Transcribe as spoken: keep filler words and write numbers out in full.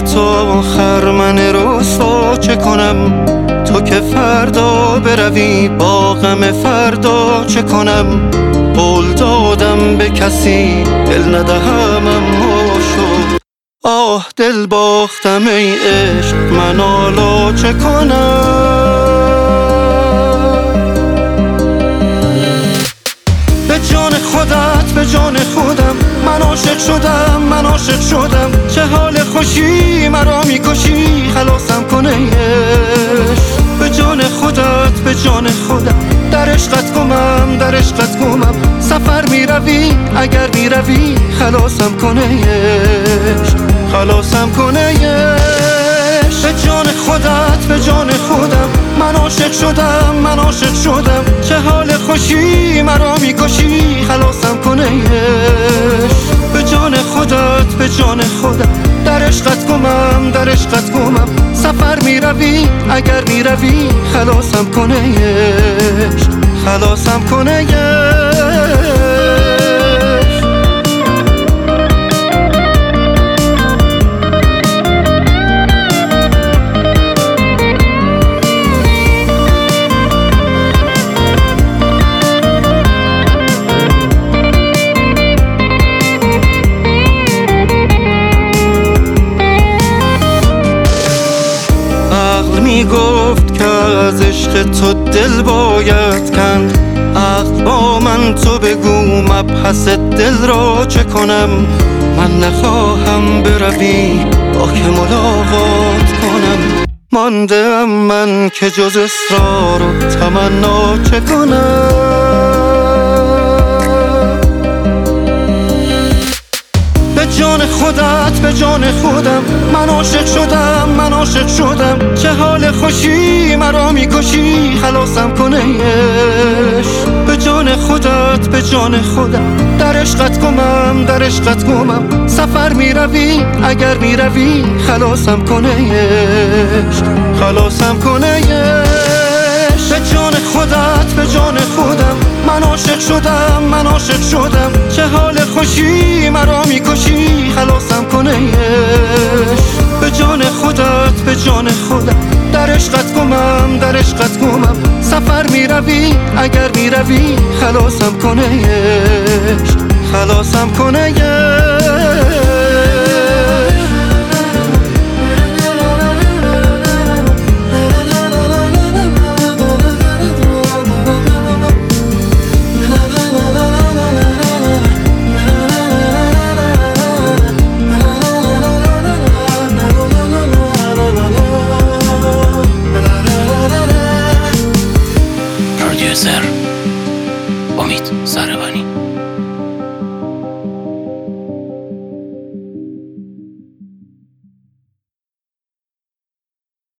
تو خرمن رسوا چه کنم؟ تو که فردا بروی با غم فردا چه کنم؟ قول دادم به کسی دل ندهم اما شد. آه دل باختم ای عشق من حالا چه کنم؟ به جان خودت به جان خودم من عاشق شدم من عاشق شدم. چه حال خوشی مرا میکشی خلاصم کن ای عشق. به جان خودت به جان خودم در عشقت گمم در عشقت گمم. سفر میروی اگر میروی خلاصم کن ای عشق خلاصم کن ای عشق. به جان خودت به جان خودم من عاشق شدم من عاشق شدم. چه حال خوشی مرا میکشی خلاصم کن ای عشق. به جان خودت به جان خودم در عشقت گمم در عشقت گمم. سفر میروی اگر میروی خلاصم کن ای عشق خلاصم کن ای عشق. میگفت که از عشق تو دل باید کند. عقل با من تو بگو مبحث دل را چه کنم؟ من نخواهم بروی با که ملاقات کنم. مانده ام من که جز اصرار و تمنا چه کنم؟ به جان خودت به جان خودم من عاشق شدم من عاشق شدم. چه حال خوشی مرا میکشی خلاصم کن ای عشق. به جان خودت به جان خودم در عشقت گمم در عشقت گمم. سفر میروی اگر میروی خلاصم کن ای عشق خلاصم کن ای عشق. به جان خودت به جان خودم من عاشق شدم من عاشق شدم. چه حال خوشی مرا میکشی خلاصم کن ای عشق. به جان خودت به جان خودم در عشقت گمم در عشقت گمم. سفر میروی اگر میروی خلاصم کن ای عشق خلاصم کن ای عشق.